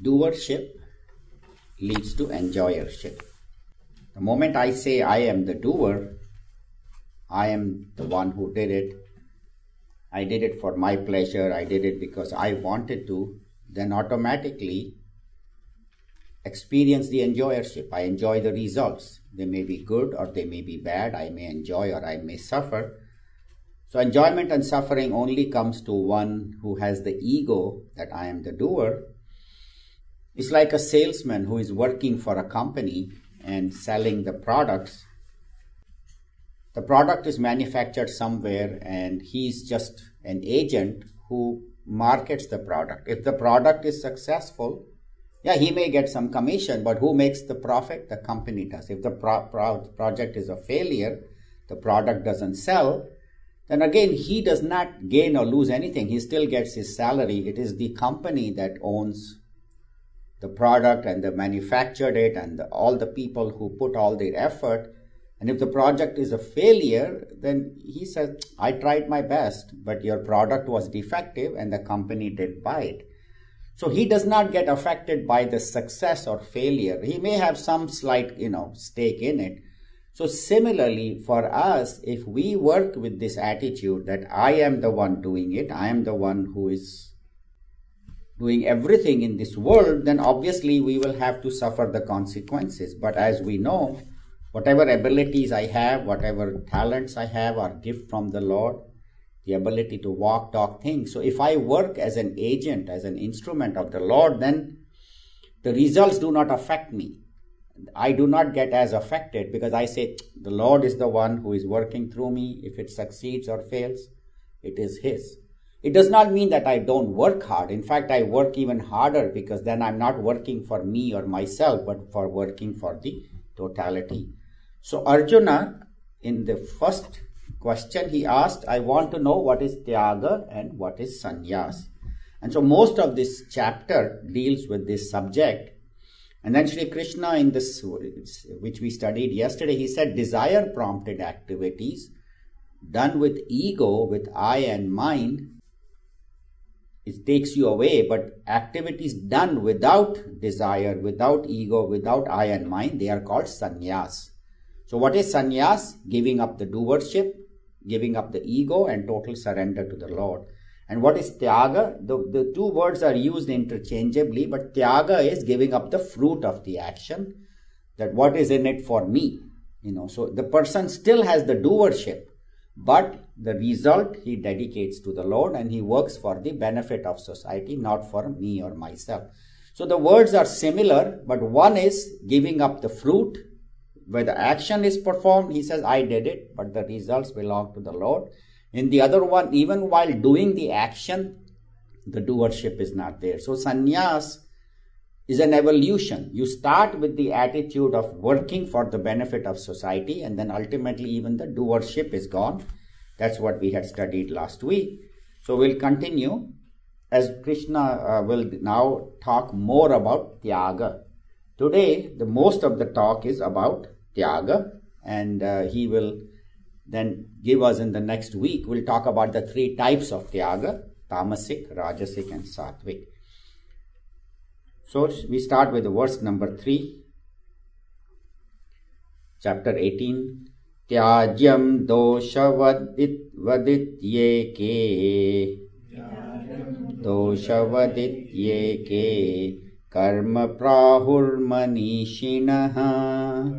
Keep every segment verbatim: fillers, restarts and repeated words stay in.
doership leads to enjoyership. The moment I say I am the doer, I am the one who did it, I did it for my pleasure, I did it because I wanted to, then automatically experience the enjoyership. I enjoy the results. They may be good or they may be bad. I may enjoy or I may suffer. So enjoyment and suffering only comes to one who has the ego that I am the doer. It's like a salesman who is working for a company and selling the products. The product is manufactured somewhere and he's just an agent who markets the product. If the product is successful, yeah, he may get some commission, but who makes the profit? The company does. If the pro- pro- project is a failure, the product doesn't sell, then again, he does not gain or lose anything. He still gets his salary. It is the company that owns the product and they manufactured it and the, all the people who put all their effort. And if the project is a failure, then he says, I tried my best, but your product was defective and the company did buy it. So he does not get affected by the success or failure. He may have some slight, you know, stake in it. So similarly, for us, if we work with this attitude that I am the one doing it, I am the one who is doing everything in this world, then obviously we will have to suffer the consequences. But as we know, whatever abilities I have, whatever talents I have are gift from the Lord, the ability to walk, talk, think. So if I work as an agent, as an instrument of the Lord, then the results do not affect me. I do not get as affected because I say the Lord is the one who is working through me. If it succeeds or fails, it is His. It does not mean that I don't work hard. In fact, I work even harder because then I'm not working for me or myself, but for working for the totality. So Arjuna, in the first question he asked, I want to know what is Tyaga and what is Sannyas. And so most of this chapter deals with this subject. And then Shri Krishna, in this, which we studied yesterday, he said desire prompted activities done with ego, with I and mind, it takes you away. But activities done without desire, without ego, without I and mind, they are called sannyas. So what is sannyas? Giving up the doership, giving up the ego and total surrender to the Lord. And what is tyaga? The, the two words are used interchangeably, but tyaga is giving up the fruit of the action, that what is in it for me. You know, so the person still has the doership, but the result he dedicates to the Lord and he works for the benefit of society, not for me or myself. So the words are similar, but one is giving up the fruit. Where the action is performed, he says, I did it, but the results belong to the Lord. In the other one, even while doing the action, the doership is not there. So sannyas is an evolution. You start with the attitude of working for the benefit of society, and then ultimately even the doership is gone. That's what we had studied last week. So we'll continue as Krishna uh, will now talk more about tyaga. Today, the most of the talk is about tyaga, and uh, he will then give us in the next week, we'll talk about the three types of tyaga, tamasic, rajasic and sattvic. So we start with the verse number three, chapter eighteen. Tyajyam doshavadyeke doshavadyeke karma prahur manishinaha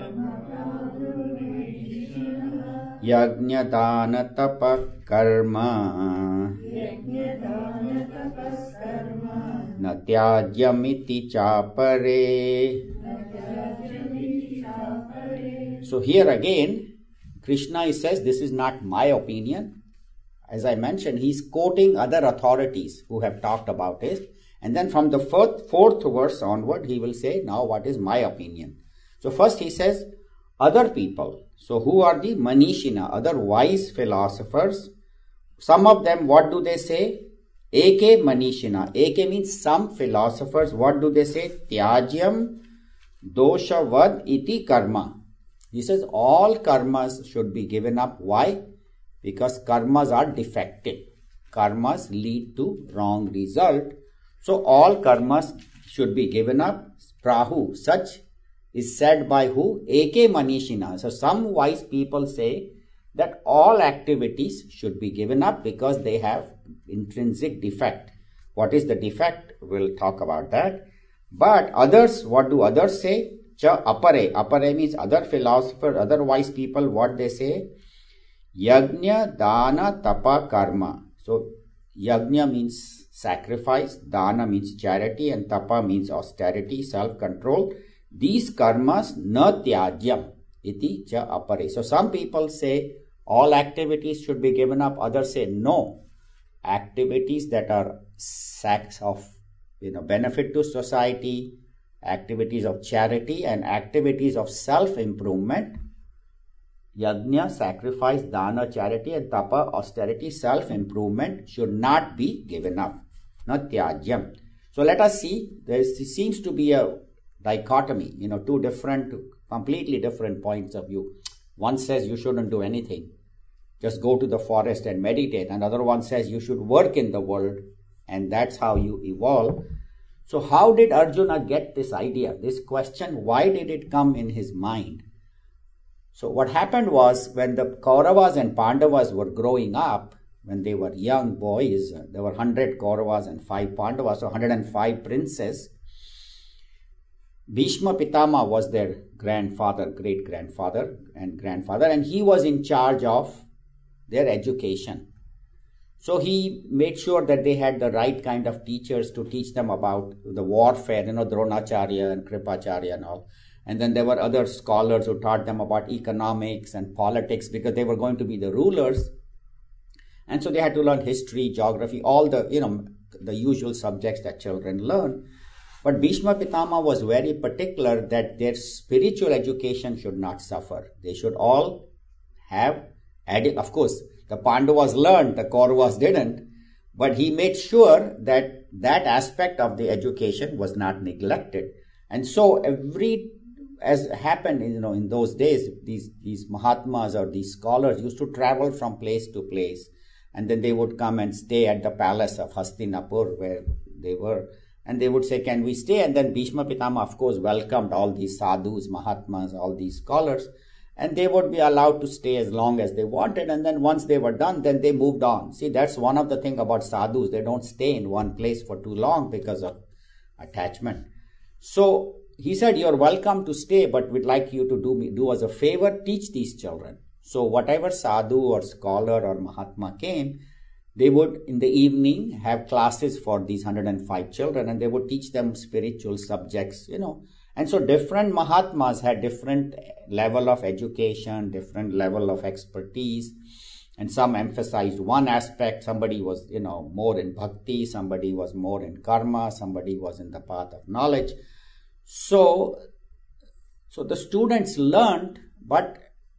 yajnadana tapak karma na tyajyamiti chapare. So here again, Krishna says, this is not my opinion. As I mentioned, he's quoting other authorities who have talked about it. And then from the fourth, fourth verse onward, he will say, now what is my opinion? So first he says, other people. So who are the Manishina, other wise philosophers? Some of them, what do they say? Eke Manishina. Eke means some philosophers. What do they say? Tyajyam doshavad iti karma. He says all karmas should be given up. Why? Because karmas are defective. Karmas lead to wrong result. So all karmas should be given up. Prahu, such is said by who? Eke Manishina. So some wise people say that all activities should be given up because they have intrinsic defect. What is the defect? We'll talk about that. But others, what do others say? Cha apare. Apare means other philosophers, other wise people, what they say? Yajna, dana, tapa, karma. So yajna means sacrifice, dana means charity, and tapa means austerity, self-control. These karmas na tyajyam iti cha apare. So some people say all activities should be given up. Others say no. Activities that are acts of you know benefit to society, activities of charity, and activities of self-improvement, yajna, sacrifice, dana, charity, and tapa, austerity, self-improvement, should not be given up. Not tyajyam. So let us see, there seems to be a dichotomy, you know, two different, completely different points of view. One says you shouldn't do anything, just go to the forest and meditate. Another one says you should work in the world, and that's how you evolve. So how did Arjuna get this idea, this question? Why did it come in his mind? So what happened was, when the Kauravas and Pandavas were growing up, when they were young boys, there were one hundred Kauravas and five Pandavas, so one hundred five princes. Bhishma Pitama was their grandfather, great-grandfather and grandfather, and he was in charge of their education. So he made sure that they had the right kind of teachers to teach them about the warfare, you know, Dronacharya and Kripacharya and all. And then there were other scholars who taught them about economics and politics, because they were going to be the rulers. And so they had to learn history, geography, all the, you know, the usual subjects that children learn. But Bhishma Pitama was very particular that their spiritual education should not suffer. They should all have, of course, the Pandavas learned, the Kauravas didn't, but he made sure that that aspect of the education was not neglected. And so every, as happened, you know, in those days, these, these Mahatmas or these scholars used to travel from place to place, and then they would come and stay at the palace of Hastinapur where they were, and they would say, can we stay? And then Bhishma Pitama, of course, welcomed all these sadhus, Mahatmas, all these scholars, and they would be allowed to stay as long as they wanted. And then once they were done, then they moved on. See, that's one of the things about sadhus. They don't stay in one place for too long because of attachment. So he said, you're welcome to stay, but we'd like you to do me, do us a favor, teach these children. So whatever sadhu or scholar or Mahatma came, they would in the evening have classes for these one hundred five children, and they would teach them spiritual subjects, you know. And so different Mahatmas had different level of education, different level of expertise, and some emphasized one aspect. Somebody was, you know, more in bhakti, somebody was more in karma, somebody was in the path of knowledge. So, so the students learned, but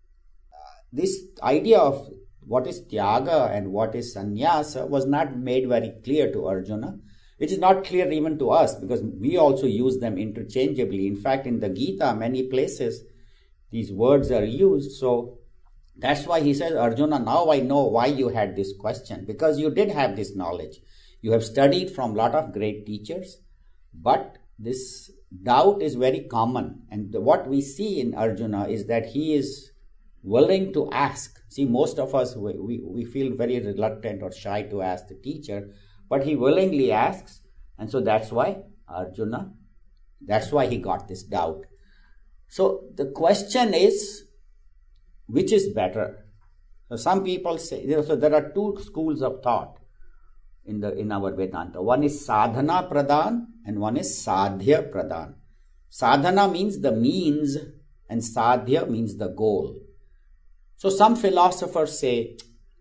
this idea of what is tyaga and what is sannyasa was not made very clear to Arjuna. It is not clear even to us, because we also use them interchangeably. In fact, in the Gita, many places, these words are used. So that's why he says, Arjuna, now I know why you had this question, because you did have this knowledge. You have studied from a lot of great teachers, but this doubt is very common. And the, what we see in Arjuna is that he is willing to ask. See, most of us, we, we, we feel very reluctant or shy to ask the teacher, but he willingly asks. And so that's why Arjuna, that's why he got this doubt. So the question is, which is better? So some people say, you know, so there are two schools of thought in the in our Vedanta. One is sadhana pradhan and one is sadhya pradhan. Sadhana means the means and sadhya means the goal. So some philosophers say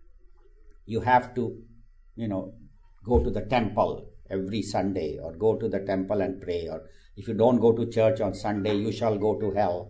you have to, you know, go to the temple every Sunday, or go to the temple and pray, or if you don't go to church on Sunday, you shall go to hell.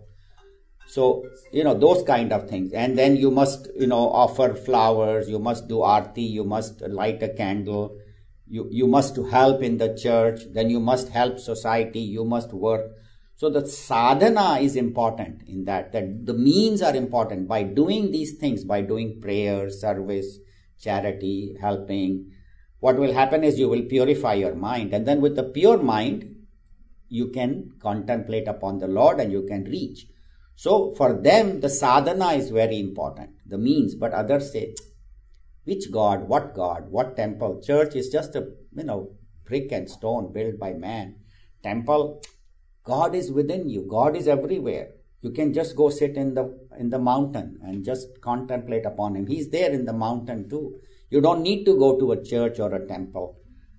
So, you know, those kind of things. And then you must, you know, offer flowers, you must do arti, you must light a candle, you, you must help in the church, then you must help society, you must work. So the sadhana is important in that, that the means are important. By doing these things, by doing prayer, service, charity, helping, what will happen is you will purify your mind. And then with the pure mind, you can contemplate upon the Lord and you can reach. So for them, the sadhana is very important, the means. But others say, which God, what God, what temple? Church is just a, you know, brick and stone built by man. Temple, God is within you. God is everywhere. You can just go sit in the in the mountain and just contemplate upon him. He's there in the mountain too. You don't need to go to a church or a temple.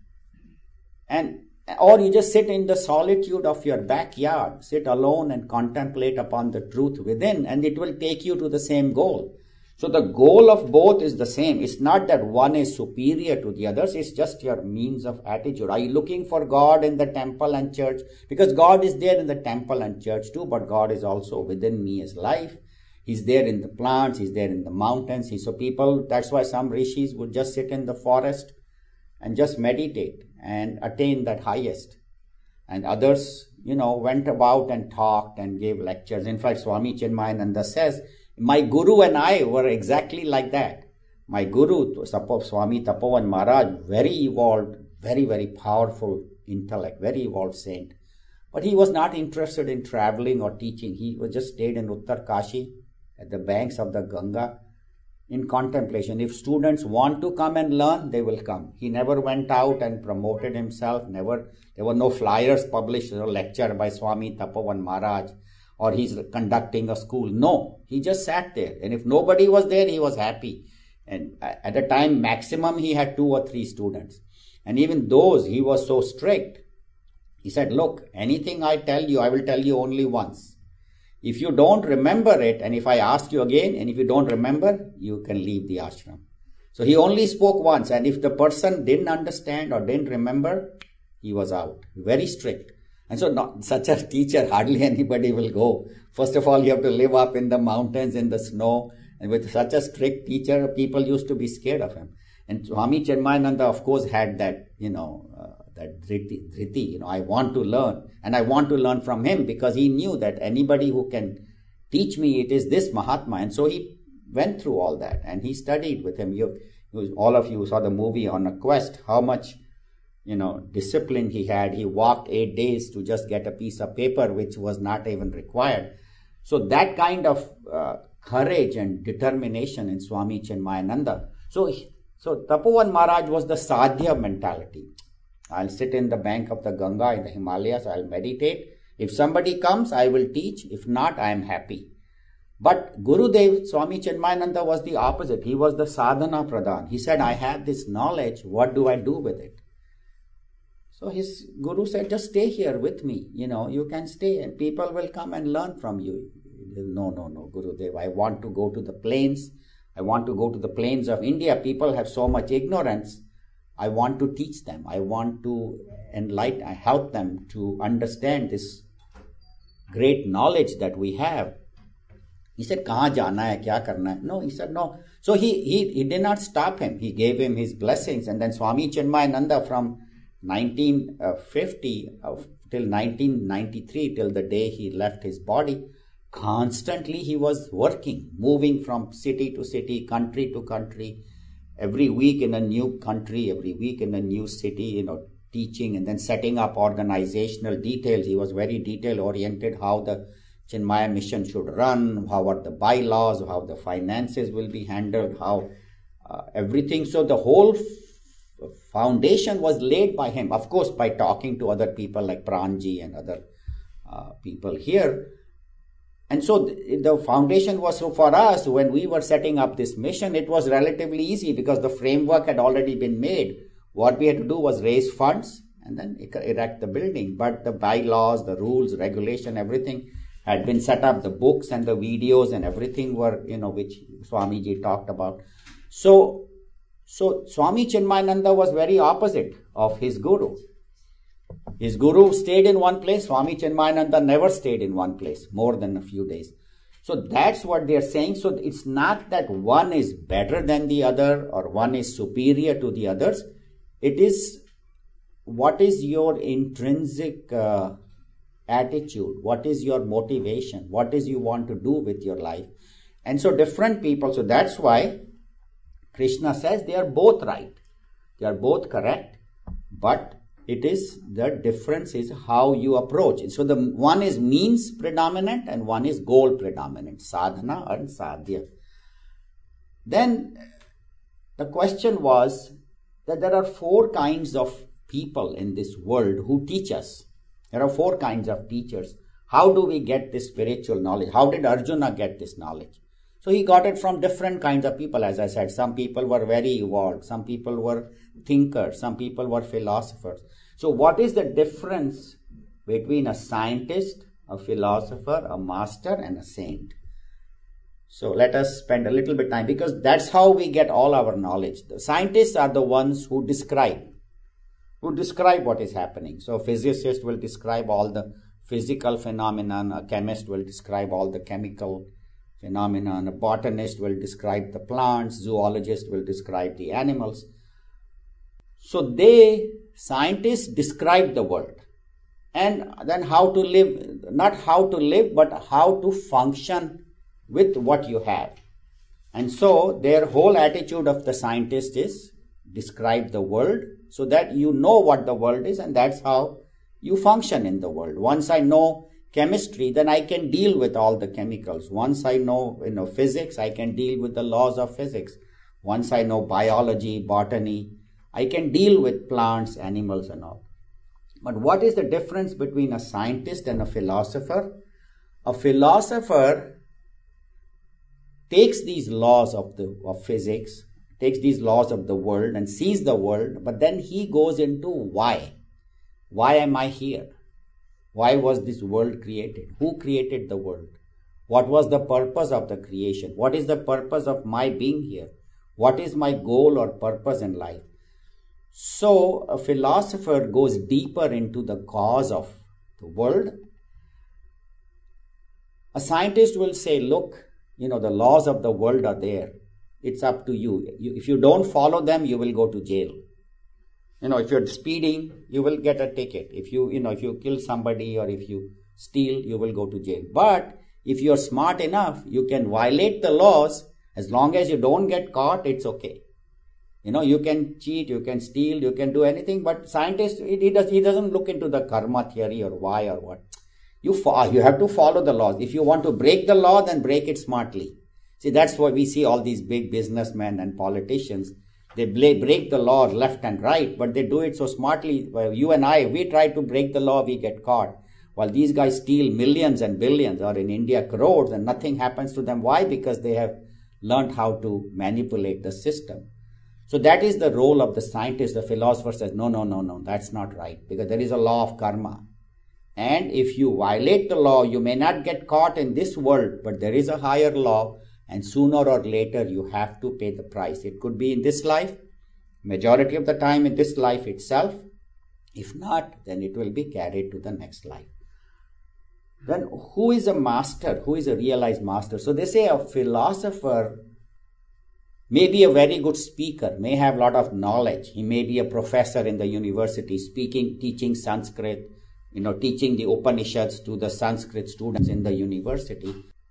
And or you just sit in the solitude of your backyard, sit alone and contemplate upon the truth within, and it will take you to the same goal. So the goal of both is the same. It's not that one is superior to the others. It's just your means of attitude. Are you looking for God in the temple and church? Because God is there in the temple and church too, but God is also within me as life. He's there in the plants. He's there in the mountains. He, so people, that's why some rishis would just sit in the forest and just meditate and attain that highest. And others, you know, went about and talked and gave lectures. In fact, Swami Chinmayananda says, my Guru and I were exactly like that. My Guru, Swami Tapovan Maharaj, very evolved, very, very powerful intellect, very evolved saint. But he was not interested in traveling or teaching. He was just stayed in Uttar Kashi at the banks of the Ganga in contemplation. If students want to come and learn, they will come. He never went out and promoted himself. Never. There were no flyers published, a lecture by Swami Tapovan Maharaj, or he's conducting a school. No, he just sat there. And if nobody was there, he was happy. And at the time, maximum, he had two or three students. And even those, he was so strict. He said, look, anything I tell you, I will tell you only once. If you don't remember it, and if I ask you again, and if you don't remember, you can leave the ashram. So he only spoke once. And if the person didn't understand or didn't remember, he was out. Very strict. And so not such a teacher, hardly anybody will go. First of all, you have to live up in the mountains, in the snow. And with such a strict teacher, people used to be scared of him. And Swami Chinmayananda, of course, had that, you know, uh, that dhriti, dhriti, you know, I want to learn. And I want to learn from him because he knew that anybody who can teach me, it is this Mahatma. And so he went through all that and he studied with him. You, all of you saw the movie On a Quest, how much, you know, discipline he had. He walked eight days to just get a piece of paper, which was not even required. So that kind of uh, courage and determination in Swami Chinmayananda. So, so Tapovan Maharaj was the sadhya mentality. I'll sit in the bank of the Ganga in the Himalayas. I'll meditate. If somebody comes, I will teach. If not, I am happy. But Gurudev, Swami Chinmayananda was the opposite. He was the sadhana pradhan. He said, I have this knowledge. What do I do with it? So his guru said, just stay here with me. You know, you can stay and people will come and learn from you. No, no, no, Gurudev. I want to go to the plains. I want to go to the plains of India. People have so much ignorance. I want to teach them. I want to enlighten, I help them to understand this great knowledge that we have. He said, Kahan jana hai, kya karna hai? No, he said, no. So he, he, he did not stop him. He gave him his blessings. And then Swami Chinmayananda from nineteen fifty uh, till nineteen ninety-three, till the day he left his body, constantly he was working, moving from city to city, country to country, every week in a new country, every week in a new city, you know, teaching and then setting up organizational details. He was very detail oriented, how the Chinmaya mission should run, how are the bylaws, how the finances will be handled, how uh, everything. So the whole f- foundation was laid by him, of course, by talking to other people like Pranji and other uh, people here. And so the, the foundation was, so for us, when we were setting up this mission, it was relatively easy because the framework had already been made. What we had to do was raise funds and then erect the building. But the bylaws, the rules, regulation, everything had been set up. The books and the videos and everything were, you know, which Swamiji talked about. So, so Swami Chinmayananda was very opposite of his guru. His guru stayed in one place. Swami Chinmayananda never stayed in one place more than a few days. So that's what they are saying. So it's not that one is better than the other or one is superior to the others. It is what is your intrinsic uh, attitude, what is your motivation, what is you want to do with your life. And so different people, so that's why Krishna says they are both right. They are both correct, but It is, the difference is how you approach it. So the one is means predominant and one is goal predominant, sadhana and sadhya. Then the question was that there are four kinds of people in this world who teach us. There are four kinds of teachers. How do we get this spiritual knowledge? How did Arjuna get this knowledge? So he got it from different kinds of people, as I said. Some people were very evolved. Some people were thinkers. Some people were philosophers. So what is the difference between a scientist, a philosopher, a master, and a saint? So let us spend a little bit of time, because that's how we get all our knowledge. The scientists are the ones who describe, who describe what is happening. So a physicist will describe all the physical phenomenon, a chemist will describe all the chemical phenomenon, a botanist will describe the plants, zoologist will describe the animals. So they, scientists, describe the world. And then how to live, not how to live, but how to function with what you have. And so their whole attitude of the scientist is describe the world so that you know what the world is, and that's how you function in the world. Once I know chemistry, then I can deal with all the chemicals. Once I know, you know physics, I can deal with the laws of physics. Once I know biology, botany, I can deal with plants, animals and all. But what is the difference between a scientist and a philosopher? A philosopher takes these laws of the of physics, takes these laws of the world and sees the world, but then he goes into why. Why am I here? Why was this world created? Who created the world? What was the purpose of the creation? What is the purpose of my being here? What is my goal or purpose in life? So a philosopher goes deeper into the cause of the world. A scientist will say, look, you know, the laws of the world are there. It's up to you. you. If you don't follow them, you will go to jail. You know, if you're speeding, you will get a ticket. If you, you know, if you kill somebody or if you steal, you will go to jail. But if you're smart enough, you can violate the laws. As long as you don't get caught, it's okay. You know, you can cheat, you can steal, you can do anything. But scientist, he, does, he doesn't look into the karma theory or why or what. You, fo- you have to follow the laws. If you want to break the law, then break it smartly. See, that's why we see all these big businessmen and politicians. They break the law left and right, but they do it so smartly. You and I, we try to break the law, we get caught. While these guys steal millions and billions, or in India crores, and nothing happens to them. Why? Because they have learned how to manipulate the system. So that is the role of the scientist. The philosopher says, no, no, no, no, that's not right. Because there is a law of karma. And if you violate the law, you may not get caught in this world, but there is a higher law. And sooner or later, you have to pay the price. It could be in this life, majority of the time in this life itself. If not, then it will be carried to the next life. Then who is a master? Who is a realized master? So they say a philosopher may be a very good speaker, may have a lot of knowledge. He may be a professor in the university, speaking, teaching Sanskrit, you know, teaching the Upanishads to the Sanskrit students in the university.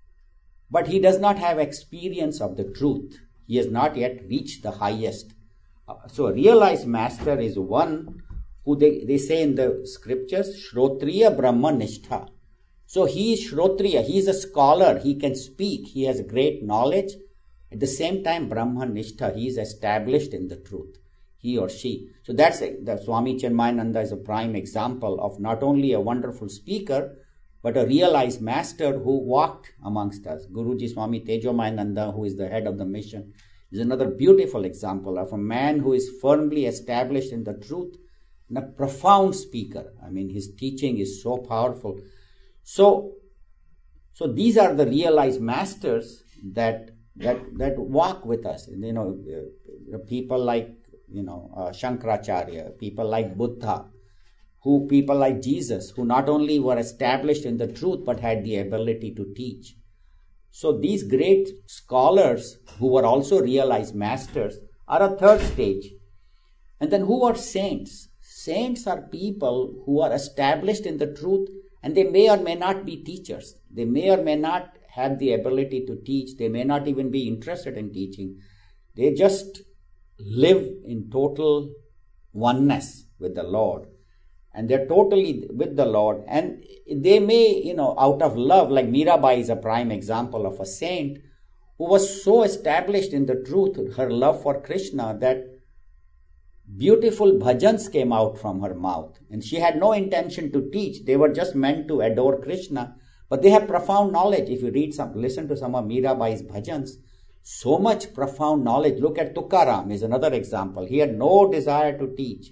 But he does not have experience of the truth. He has not yet reached the highest. Uh, so a realized master is one who they, they say in the scriptures, Shrotriya Brahma Nishtha. So he is Shrotriya, he is a scholar, he can speak, he has great knowledge. At the same time, Brahma Nishtha, he is established in the truth, he or she. So that's a, the Swami Chinmayananda is a prime example of not only a wonderful speaker, but a realized master who walked amongst us. Guruji Swami Tejomayananda, who is the head of the mission, is another beautiful example of a man who is firmly established in the truth and a profound speaker. I mean, his teaching is so powerful. So, so these are the realized masters that that that walk with us. You know, uh, people like you know uh, Shankaracharya, people like Buddha, who people like Jesus, who not only were established in the truth but had the ability to teach. So these great scholars who were also realized masters are a third stage. And then who are saints? Saints are people who are established in the truth, and they may or may not be teachers. They may or may not have the ability to teach. They may not even be interested in teaching. They just live in total oneness with the Lord. and they're totally with the Lord, and they may, you know, out of love, like Mirabai is a prime example of a saint who was so established in the truth, her love for Krishna, that beautiful bhajans came out from her mouth, and she had no intention to teach. They were just meant to adore Krishna, but they have profound knowledge. If you read some, listen to some of Mirabai's bhajans, so much profound knowledge. Look at Tukaram is another example. He had no desire to teach,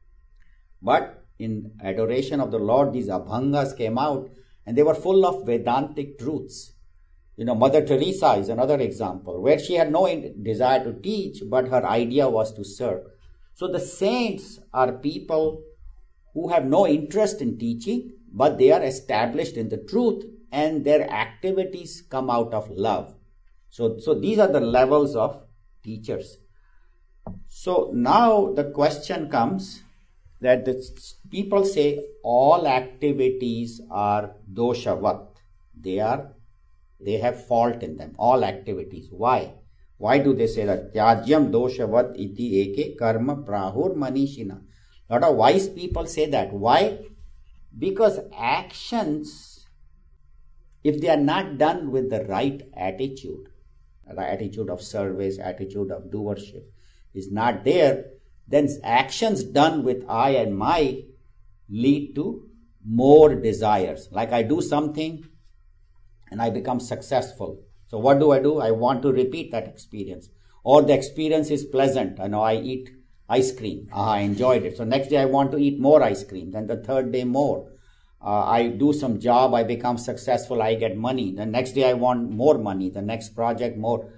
but in adoration of the Lord, these abhangas came out, and they were full of Vedantic truths. You know, Mother Teresa is another example, where she had no desire to teach, but her idea was to serve. So the saints are people who have no interest in teaching, but they are established in the truth, and their activities come out of love. So, so these are the levels of teachers. So now the question comes that the people say all activities are doshavat. They are, they have fault in them, all activities. Why? Why do they say that? Tyajyam doshavat iti eke karma prahur manishina. A lot of wise people say that. Why? Because actions, if they are not done with the right attitude, the attitude of service, attitude of doership is not there, then actions done with I and my lead to more desires. Like I do something and I become successful. So what do I do? I want to repeat that experience. Or the experience is pleasant. I know I eat ice cream. Ah, I enjoyed it. So next day I want to eat more ice cream. Then the third day more. Uh, I do some job. I become successful. I get money. The next day I want more money. The next project more.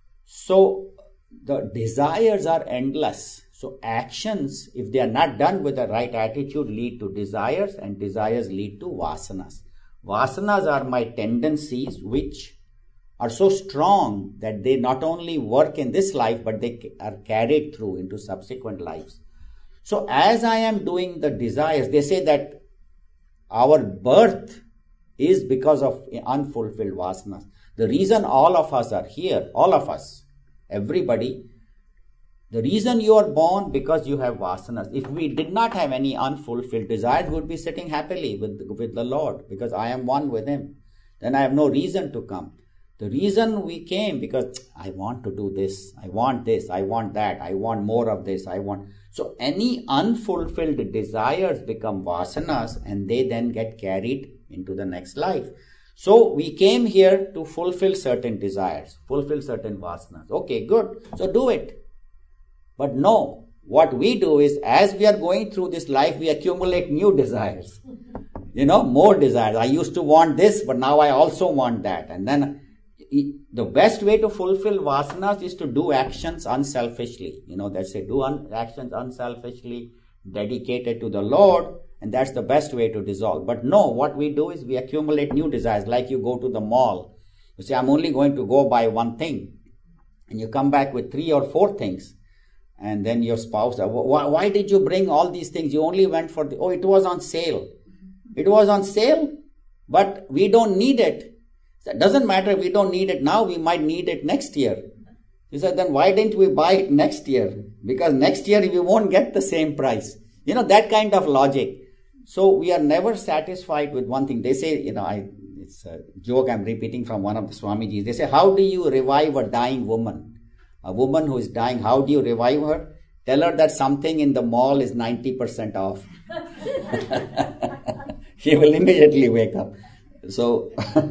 So the desires are endless. So actions, if they are not done with the right attitude, lead to desires, and desires lead to vasanas. Vasanas are my tendencies which are so strong that they not only work in this life, but they are carried through into subsequent lives. So as I am doing the desires, they say that our birth is because of unfulfilled vasanas. The reason all of us are here, all of us, everybody, the reason you are born because you have vasanas. If we did not have any unfulfilled desires, we would be sitting happily with, with the Lord, because I am one with Him. Then I have no reason to come. The reason we came because I want to do this, I want this, I want that, I want more of this, I want. So any unfulfilled desires become vasanas, and they then get carried into the next life. So we came here to fulfill certain desires, fulfill certain vasanas. Okay, good. So do it. But no, what we do is, as we are going through this life, we accumulate new desires. You know, more desires. I used to want this, but now I also want that. And then the best way to fulfill vasanas is to do actions unselfishly. You know, they say do un- actions unselfishly, dedicated to the Lord, and that's the best way to dissolve. But no, what we do is we accumulate new desires. Like you go to the mall, you say, I'm only going to go buy one thing, and you come back with three or four things. And then your spouse, why, why did you bring all these things? You only went for the, oh, it was on sale. It was on sale, but we don't need it. It doesn't matter if we don't need it now, we might need it next year. You said, then why didn't we buy it next year? Because next year we won't get the same price. You know, that kind of logic. So we are never satisfied with one thing. They say, you know, I, it's a joke I'm repeating from one of the Swamijis. They say, how do you revive a dying woman? A woman who is dying, how do you revive her? Tell her that something in the mall is ninety percent off. She will immediately wake up. So,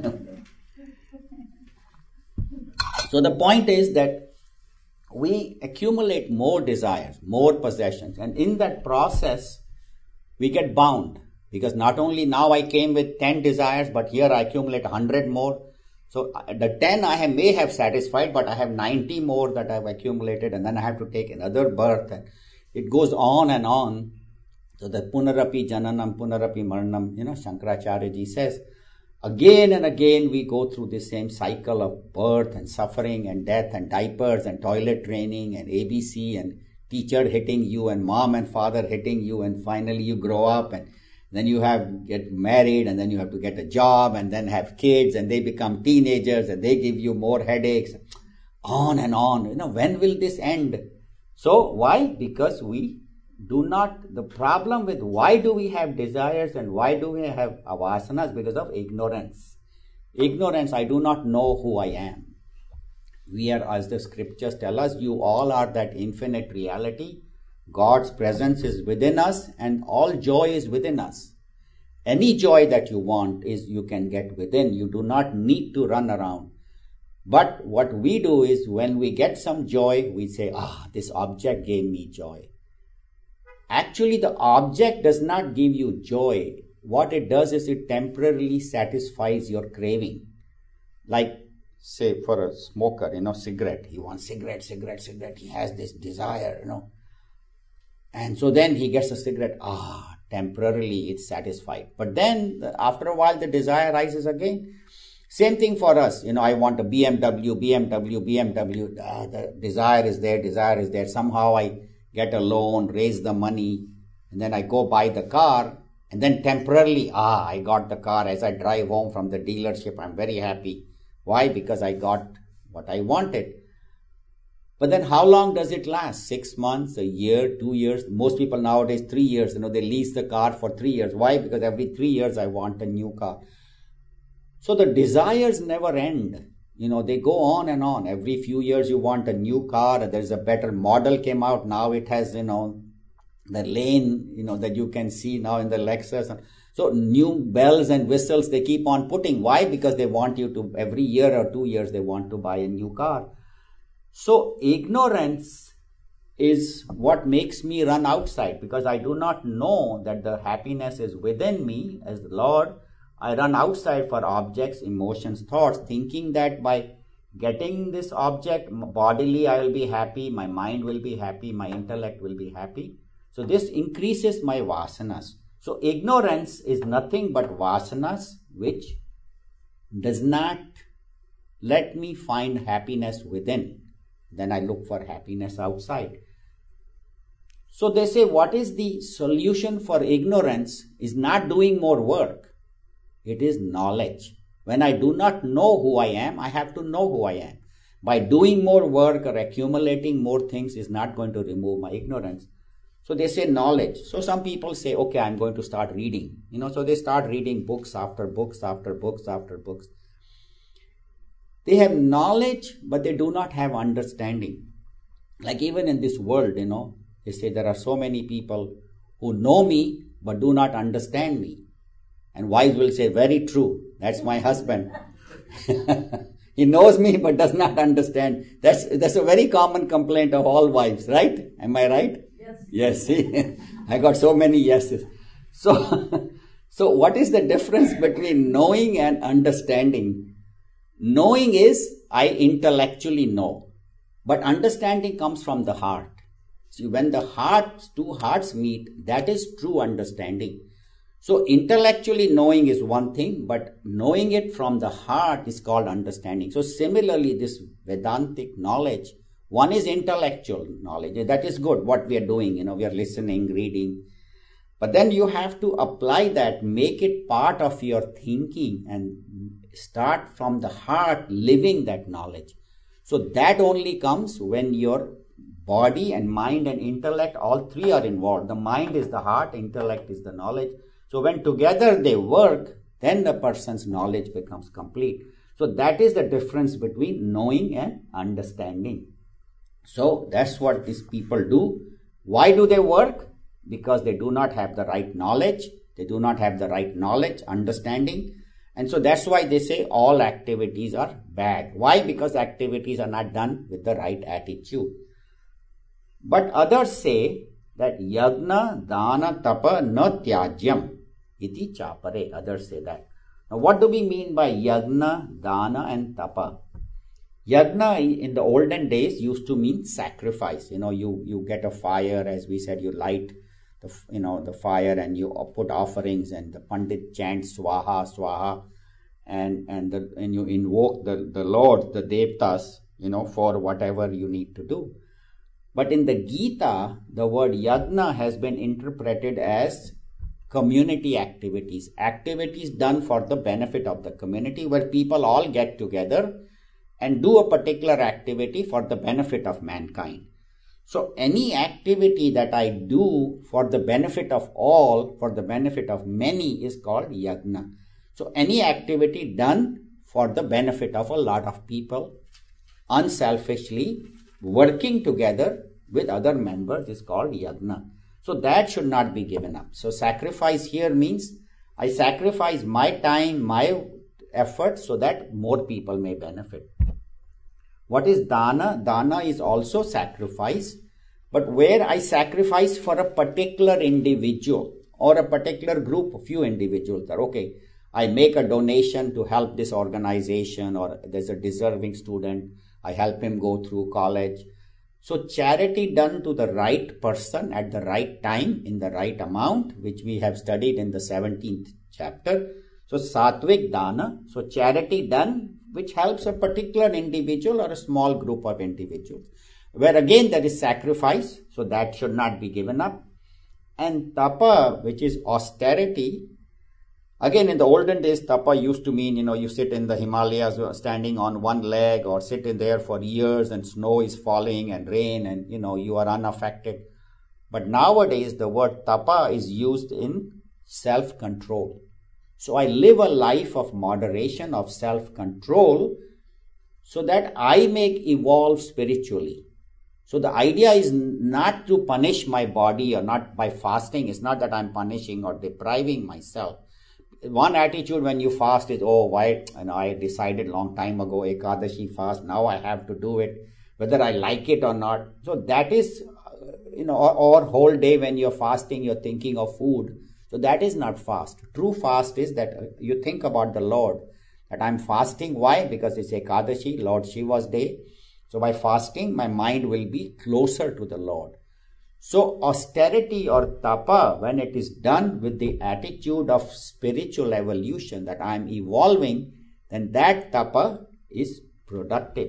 so the point is that we accumulate more desires, more possessions. And in that process, we get bound. Because not only now I came with ten desires, but here I accumulate one hundred more. So the ten I have, may have satisfied, but I have ninety more that I have accumulated, and then I have to take another birth. And it goes on and on. So the punarapi jananam, punarapi maranam, you know, Shankaracharya ji says, again and again we go through this same cycle of birth and suffering and death and diapers and toilet training and A B C and teacher hitting you and mom and father hitting you, and finally you grow up and then you have get married, and then you have to get a job, and then have kids, and they become teenagers, and they give you more headaches. On and on. You know, when will this end? So why? Because we do not, the problem with why do we have desires and why do we have vasanas? Because of ignorance. Ignorance, I do not know who I am. We are, as the scriptures tell us, you all are that infinite reality. God's presence is within us and all joy is within us. Any joy that you want is you can get within. You do not need to run around. But what we do is when we get some joy, we say, ah, this object gave me joy. Actually, the object does not give you joy. What it does is it temporarily satisfies your craving. Like, say, for a smoker, you know, cigarette. He wants cigarette, cigarette, cigarette. He has this desire, you know. And so then he gets a cigarette. Ah, temporarily it's satisfied. But then, after a while, the desire rises again. Same thing for us. You know, I want a B M W, B M W, B M W. Ah, the desire is there, desire is there. Somehow I get a loan, raise the money, and then I go buy the car. And then temporarily, ah, I got the car. As I drive home from the dealership, I'm very happy. Why? Because I got what I wanted. But then how long does it last? Six months, a year, two years? Most people nowadays, three years. You know, they lease the car for three years. Why? Because every three years I want a new car. So the desires never end. You know, they go on and on. Every few years you want a new car. There's a better model came out. Now it has, you know, the lane, you know, that you can see now in the Lexus. So new bells and whistles they keep on putting. Why? Because they want you to, every year or two years, they want to buy a new car. So ignorance is what makes me run outside, because I do not know that the happiness is within me as the Lord. I run outside for objects, emotions, thoughts, thinking that by getting this object, bodily I will be happy, my mind will be happy, my intellect will be happy. So this increases my vasanas. So ignorance is nothing but vasanas, which does not let me find happiness within. Then I look for happiness outside. So they say, what is the solution for ignorance is not doing more work. It is knowledge. When I do not know who I am, I have to know who I am. By doing more work or accumulating more things is not going to remove my ignorance. So they say knowledge. So some people say, okay, I'm going to start reading. You know, so they start reading books after books after books after books. They have knowledge, but they do not have understanding. Like even in this world, you know, they say there are so many people who know me, but do not understand me. And wives will say, very true. That's my husband. He knows me, but does not understand. That's, that's a very common complaint of all wives, right? Am I right? Yes. Yes. I got so many yeses. So, so what is the difference between knowing and understanding? Knowing is I intellectually know, but understanding comes from the heart. See, when the hearts, two hearts meet, that is true understanding. So intellectually knowing is one thing, but knowing it from the heart is called understanding. So similarly, this Vedantic knowledge, one is intellectual knowledge. That is good, what we are doing. You know, we are listening, reading. But then you have to apply that, make it part of your thinking and start from the heart living that knowledge. So that only comes when your body and mind and intellect, all three are involved. The mind is the heart, intellect is the knowledge. So when together they work, then the person's knowledge becomes complete. So that is the difference between knowing and understanding. So that's what these people do. Why do they work? Because they do not have the right knowledge. They do not have the right knowledge, understanding. And so that's why they say all activities are bad. Why? Because activities are not done with the right attitude. But others say that yagna, dana, tapa, na tyajyam iti chapare. Others say that. Now what do we mean by yagna, dana and tapa? Yagna in the olden days used to mean sacrifice. You know, you, you get a fire, as we said, you light the, you know, the fire and you put offerings and the Pandit chants swaha, swaha, and, and, the, and you invoke the, the Lord, the Devtas, you know, for whatever you need to do. But in the Gita, the word yagna has been interpreted as community activities, activities done for the benefit of the community, where people all get together and do a particular activity for the benefit of mankind. So any activity that I do for the benefit of all, for the benefit of many, is called yajna. So any activity done for the benefit of a lot of people, unselfishly, working together with other members, is called yajna. So that should not be given up. So sacrifice here means I sacrifice my time, my effort, so that more people may benefit. What is dana? Dana is also sacrifice, but where I sacrifice for a particular individual or a particular group, a few individuals are okay. I make a donation to help this organization, or there's a deserving student, I help him go through college. So charity done to the right person at the right time in the right amount, which we have studied in the seventeenth chapter. So sattvic dana, so charity done which helps a particular individual or a small group of individuals, where again there is sacrifice, so that should not be given up. And tapa, which is austerity, again in the olden days tapa used to mean, you know, you sit in the Himalayas standing on one leg, or sit in there for years and snow is falling and rain and, you know, you are unaffected. But nowadays the word tapa is used in self-control. So I live a life of moderation, of self-control, so that I may evolve spiritually. So the idea is not to punish my body, or not by fasting. It's not that I'm punishing or depriving myself. One attitude when you fast is, oh, why, and I decided long time ago, Ekadashi fast, now I have to do it, whether I like it or not. So that is, you know, or, or whole day when you're fasting, you're thinking of food. So that is not fast. True fast is that you think about the Lord, that I'm fasting. Why? Because it's Ekadashi, Lord Shiva's day. So by fasting, my mind will be closer to the Lord. So austerity or tapa, when it is done with the attitude of spiritual evolution, that I am evolving, then that tapa is productive.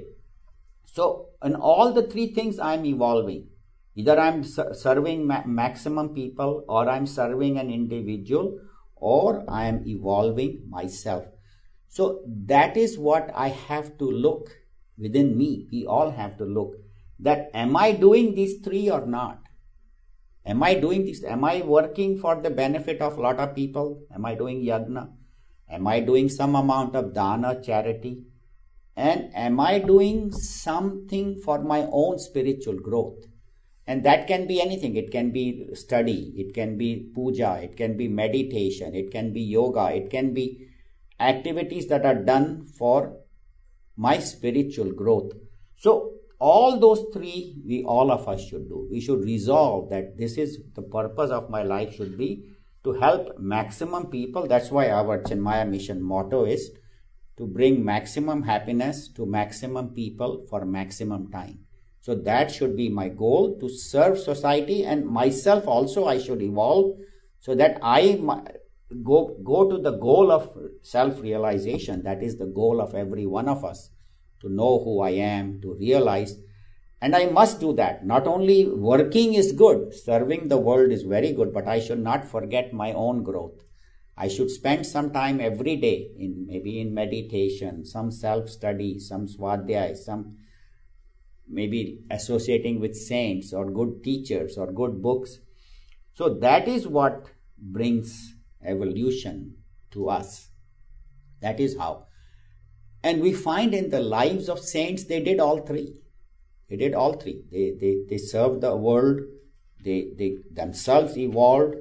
So in all the three things I am evolving. Either I'm serving ma- maximum people, or I'm serving an individual, or I am evolving myself. So that is what I have to look within me. We all have to look that, am I doing these three or not? Am I doing this? Am I working for the benefit of a lot of people? Am I doing yajna? Am I doing some amount of dana, charity? And am I doing something for my own spiritual growth? And that can be anything. It can be study, it can be puja, it can be meditation, it can be yoga, it can be activities that are done for my spiritual growth. So all those three, we all of us should do. We should resolve that this is the purpose of my life, should be to help maximum people. That's why our Chinmaya mission motto is to bring maximum happiness to maximum people for maximum time. So that should be my goal, to serve society, and myself also I should evolve, so that I go, go to the goal of self-realization. That is the goal of every one of us, to know who I am, to realize. And I must do that. Not only working is good, serving the world is very good, but I should not forget my own growth. I should spend some time every day, in maybe in meditation, some self-study, some swadhyay, some maybe associating with saints or good teachers or good books. So that is what brings evolution to us. That is how. And we find in the lives of saints, they did all three. They did all three. They, they, they served the world. They, they themselves evolved.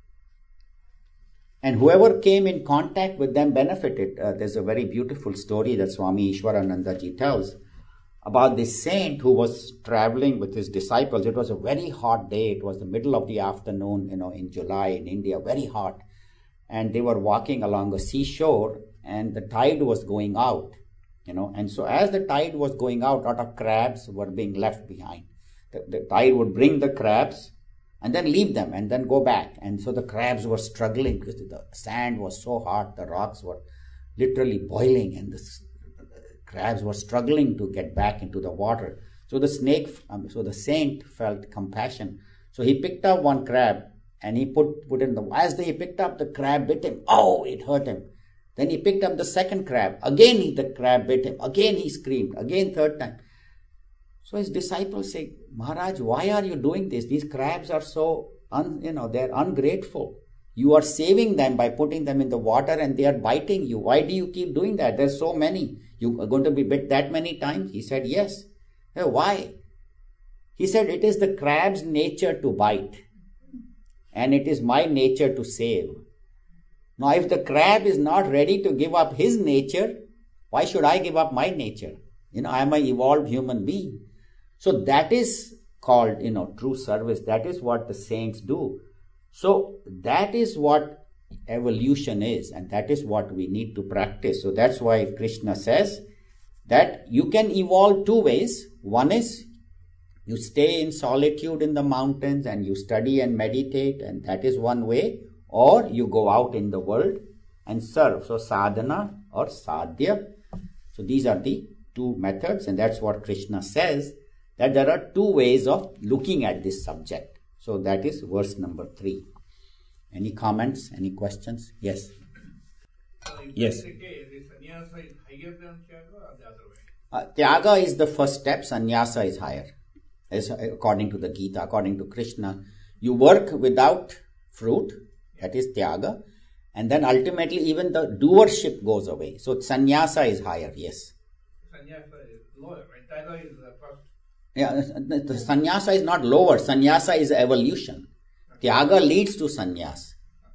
And whoever came in contact with them benefited. Uh, there's a very beautiful story that Swami Ishwarananda ji tells about this saint who was traveling with his disciples. It was a very hot day. It was the middle of the afternoon, you know, in July in India, very hot. And they were walking along a seashore, and the tide was going out, you know. And so as the tide was going out, a lot of crabs were being left behind. The, the tide would bring the crabs and then leave them and then go back. And so the crabs were struggling because the sand was so hot, the rocks were literally boiling, and the crabs were struggling to get back into the water. So the snake, um, so the saint felt compassion. So he picked up one crab and he put, put in the, as he picked up, the crab bit him. Oh, it hurt him. Then he picked up the second crab. Again, he, the crab bit him. Again, he screamed. Again, third time. So his disciples say, Maharaj, why are you doing this? These crabs are so, un, you know, they're ungrateful. You are saving them by putting them in the water and they are biting you. Why do you keep doing that? There's so many. You are going to be bit that many times? He said, yes. Why? He said, it is the crab's nature to bite. And it is my nature to save. Now, if the crab is not ready to give up his nature, why should I give up my nature? You know, I am an evolved human being. So that is called, you know, true service. That is what the saints do. So that is what evolution is, and that is what we need to practice. So that's why Krishna says that you can evolve two ways. One is you stay in solitude in the mountains and you study and meditate, and that is one way. Or you go out in the world and serve. So sadhana or sadhya. So these are the two methods, and that's what Krishna says, that there are two ways of looking at this subject. So that is verse number three. Any comments? Any questions? Yes. Uh, yes. The case, is sannyasa is higher than tyaga or the other way? Uh, tyaga is the first step. Sannyasa is higher. As according to the Gita, according to Krishna, you work without fruit. That is tyaga. And then ultimately even the doership goes away. So sannyasa is higher. Yes. Sannyasa is lower, right? Tyaga is the first. Yeah, the sannyasa is not lower. Sannyasa is evolution. Okay. Tyaga leads to sannyas.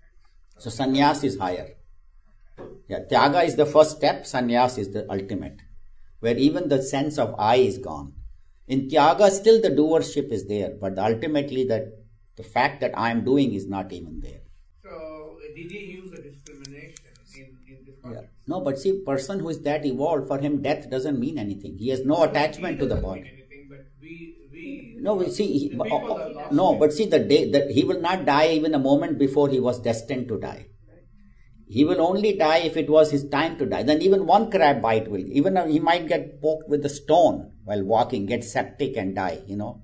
So sannyas is higher. Yeah, tyaga is the first step. Sannyas is the ultimate, where even the sense of I is gone. In tyaga, still the doership is there, but ultimately that the fact that I am doing is not even there. So did he use the discrimination in, in this context? Yeah. No, but see, person who is that evolved, for him death doesn't mean anything. He has no attachment to the body. We, we, no, we see, he, uh, no, but see, the day that he will not die even a moment before he was destined to die. He will only die if it was his time to die. Then even one crab bite will, even he might get poked with a stone while walking, get septic and die, you know.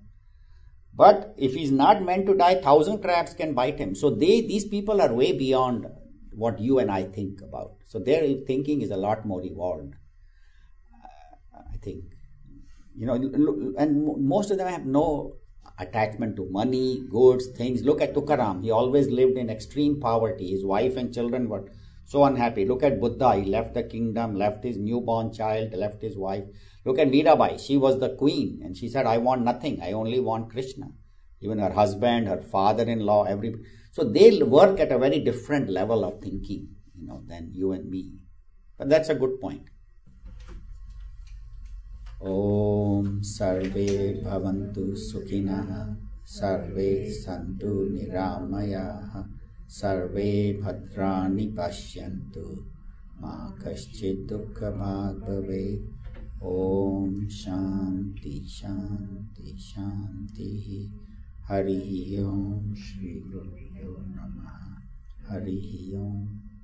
But if he's not meant to die, thousand crabs can bite him. So they, these people are way beyond what you and I think about. So their thinking is a lot more evolved, uh, I think. You know, and most of them have no attachment to money, goods, things. Look at Tukaram. He always lived in extreme poverty. His wife and children were so unhappy. Look at Buddha. He left the kingdom, left his newborn child, left his wife. Look at Mirabai. She was the queen and she said, I want nothing. I only want Krishna. Even her husband, her father-in-law, everybody. So they work at a very different level of thinking, you know, than you and me. But that's a good point. Om Sarve Bhavantu Sukhinah Sarve Santu Niramayah Sarve Bhadrani Pashyantu Ma Kaschid Dukkha Bhag Bhavet. Om Shanti Shanti Shanti. Hari Om Shri Guru Namaha. Hari Om.